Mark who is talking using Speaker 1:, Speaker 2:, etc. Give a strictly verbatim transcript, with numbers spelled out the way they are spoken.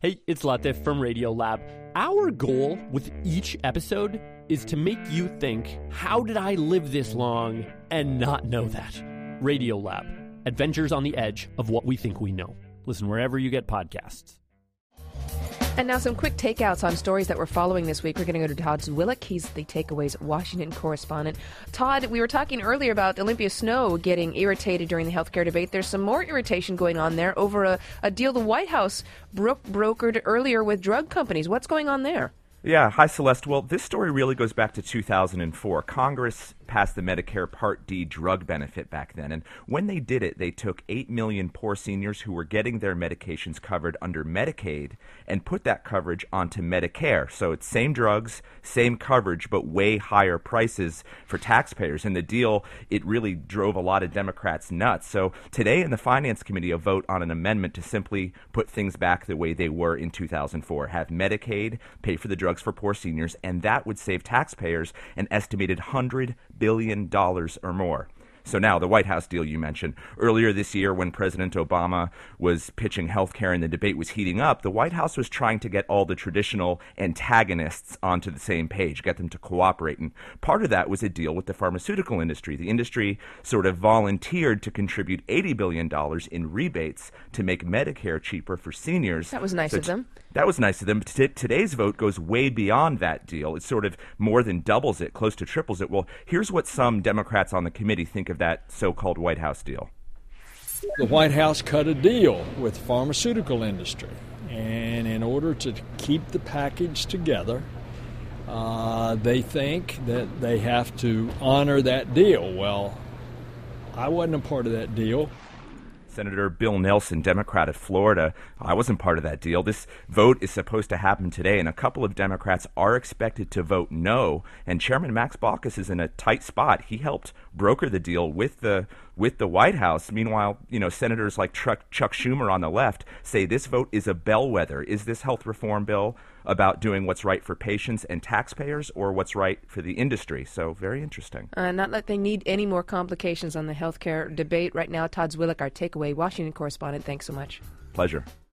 Speaker 1: Hey, it's Latif from Radiolab. Our goal with each episode is to make you think, how did I live this long and not know that? Radiolab, adventures on the edge of what we think we know. Listen wherever you get podcasts.
Speaker 2: And now some quick takeouts on stories that we're following this week. We're going to go to Todd Zwillich. He's the Takeaways Washington correspondent. Todd, we were talking earlier about Olympia Snowe getting irritated during the healthcare debate. There's some more irritation going on there over a, a deal the White House bro- brokered earlier with drug companies. What's going on there?
Speaker 3: Yeah, hi, Celeste. Well, this story really goes back to two thousand four. Congress passed the Medicare Part D drug benefit back then, and when they did it, they took eight million poor seniors who were getting their medications covered under Medicaid and put that coverage onto Medicare. So it's same drugs, same coverage, but way higher prices for taxpayers. And the deal, it really drove a lot of Democrats nuts. So today in the Finance Committee, a vote on an amendment to simply put things back the way they were in two thousand four, have Medicaid pay for the drugs for poor seniors, and that would save taxpayers an estimated one hundred billion dollars or more. So now, the White House deal you mentioned. Earlier this year, when President Obama was pitching health care and the debate was heating up, the White House was trying to get all the traditional antagonists onto the same page, get them to cooperate. And part of that was a deal with the pharmaceutical industry. The industry sort of volunteered to contribute eighty billion dollars in rebates to make Medicare cheaper for seniors.
Speaker 2: That was nice
Speaker 3: so
Speaker 2: of them.
Speaker 3: That was nice of them. T- today's vote goes way beyond that deal. It sort of more than doubles it, close to triples it. Well, here's what some Democrats on the committee think of that so-called White House deal.
Speaker 4: The White House cut a deal with the pharmaceutical industry, and in order to keep the package together, uh, they think that they have to honor that deal. Well, I wasn't a part of that deal.
Speaker 3: Senator Bill Nelson, Democrat of Florida, I wasn't part of that deal. This vote is supposed to happen today, and a couple of Democrats are expected to vote no. And Chairman Max Baucus is in a tight spot. He helped broker the deal with the with the White House. Meanwhile, you know, senators like Chuck, Chuck Schumer on the left say this vote is a bellwether. Is this health reform bill about doing what's right for patients and taxpayers, or what's right for the industry? So very interesting.
Speaker 2: Uh, not that they need any more complications on the healthcare debate right now. Todd Zwillich, our Takeaway Washington correspondent. Thanks so much.
Speaker 3: Pleasure.